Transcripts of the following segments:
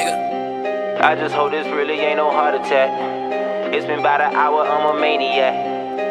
nigga. I just hope this really ain't no heart attack. It's been about an hour, I'm a maniac.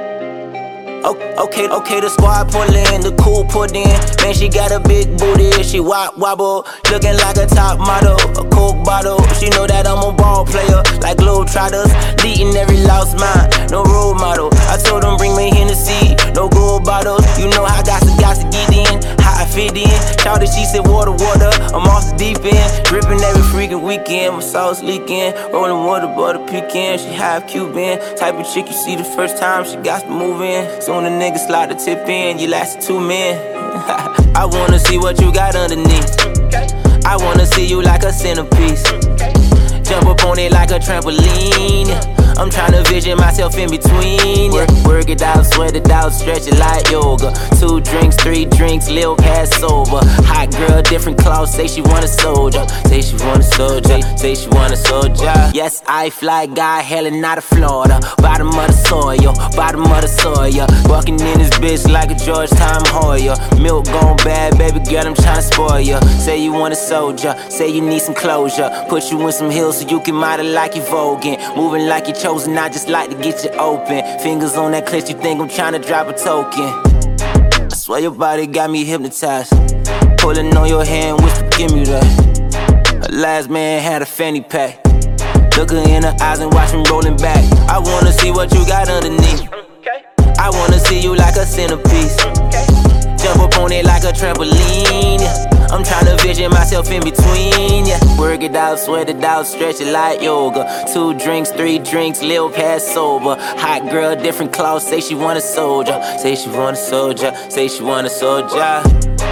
Okay, the squad pull in, the cool put in. Man, she got a big booty, she wobble, looking like a top model, a Coke bottle. She know that I'm a ball player, like Globetrotters, leading every lost mind, no role model. I told them bring me Hennessy, no gold bottles. You know I got to get in, how I fit in. Shouted, she said water, I'm off the deep end, dripping every freaking weekend. My sauce leaking, rolling water, butter pecan. She half Cuban, type of chick you see the first time she got to move in. Soon the niggas slide the tip in, you lasted 2 men. I wanna see what you got underneath. I wanna see you like a centerpiece. Jump up on it like a trampoline. I'm tryna vision myself in between. Work it out, sweat it out, stretch it like yoga. 2 drinks, 3 drinks, lil' past sober. Hot girl, different clothes, say she want a soldier. Say she want a soldier, say she want a soldier. Yes, I fly guy, hailing out of Florida. Bottom of the soil, bottom of the soil. Walking in this bitch like a Georgetown Hoyer. Milk gone bad, baby girl, I'm tryna spoil ya. Say you want a soldier, say you need some closure. Put you in some hills so you can model like you voguing. Moving like you chosen, I just like to get you open. Fingers on that clit, you think I'm tryna drop a token. I swear your body got me hypnotized. Pulling on your hand, whisper, give me that. Her last man had a fanny pack. Look her in her eyes and watch him rolling back. I wanna see what you got underneath. I wanna see you like a centerpiece. Jump up on it like a trampoline. I'm tryna vision myself in between. Work it out, sweat it out, stretch it like yoga. 2 drinks, 3 drinks, lil' past sober. Hot girl, different clothes, say she want a soldier. Say she want a soldier, say she want a soldier.